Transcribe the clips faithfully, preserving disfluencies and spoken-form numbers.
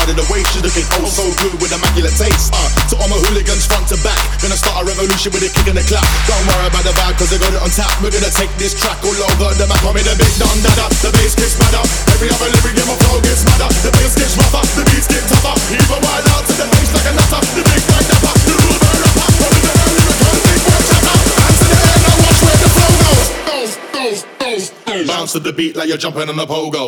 side of the waist, she's looking oh so good with immaculate taste. Uh, to all my hooligans front to back, gonna start a revolution with a kick and a clap. Don't worry about the vibe, cause I got it on tap. We're gonna take this track all over the map. I'm in a big down dada, the bass gets madder. Every other lyric in my flow gets madder. The bass gets rougher, the beats get tougher. Even wild out to the bass like a nutter. The big bang dapper, the rule burn rapper. Over the air, lyrical, big boy chatter. Hands in the air, now watch where the flow goes. Goes, goes, goes, goes. Bounce to the beat like you're jumping on a pogo.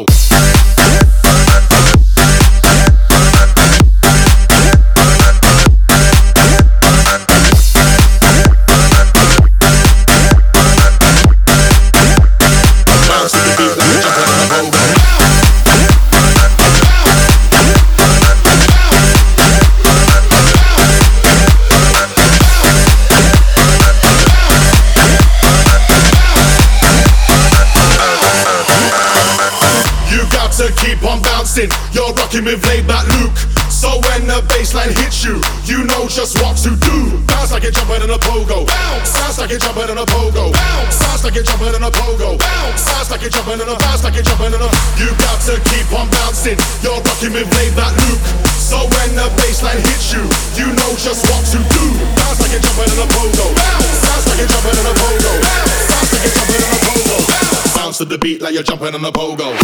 You're rocking with laid back Luke. So when the bassline hits you, you know just what to do. Bounce like you're jumping on a pogo. Bounce. Sounds like you're jumping on a pogo. Bounce. Sounds like you're jumping on a pogo. Bounce. Sounds like you're jumping on a bounce like you're jumping on a. You got to keep on bouncing. You're rocking with laid back Luke. So when the bassline hits you, you know just what to do. Bounce like you're jumping on a pogo. Bounce. Sounds like you're jumping on a pogo. Bounce. Sounds like you're jumping on a pogo. Bounce. Bounce to the beat like you're jumping on a pogo.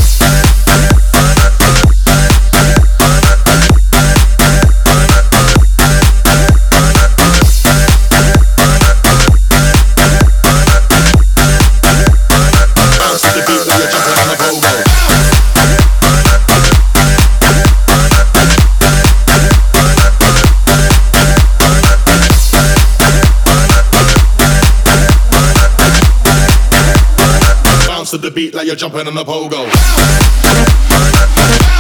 To the beat like you're jumping on a pogo.